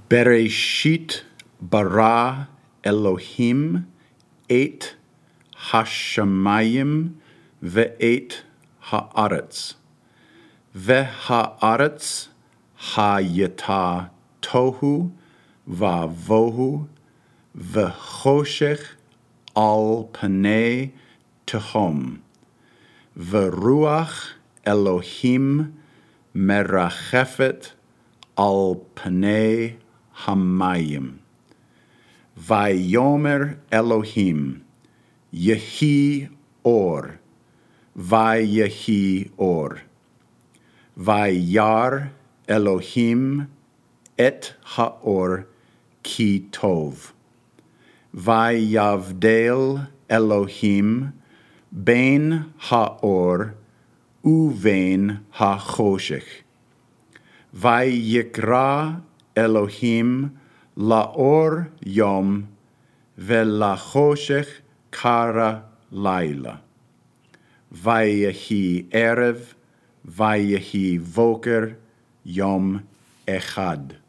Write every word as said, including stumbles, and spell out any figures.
Bereshit bara Elohim et hashamayim ve'et haaretz. Ve'haaretz hayeta tohu vavohu ve'choshech al panei tehom. Ve'ruach Elohim merachefet al panei hamayim. Vayomer Elohim, Yehi or, Vayehi or. Vayar Elohim et haor ki tov. Vayavdel Elohim ben haor uvein hachoshech. Vayikra Elohim laor yom velachoshech kara laila. Vayehi erev, vayehi voker yom echad.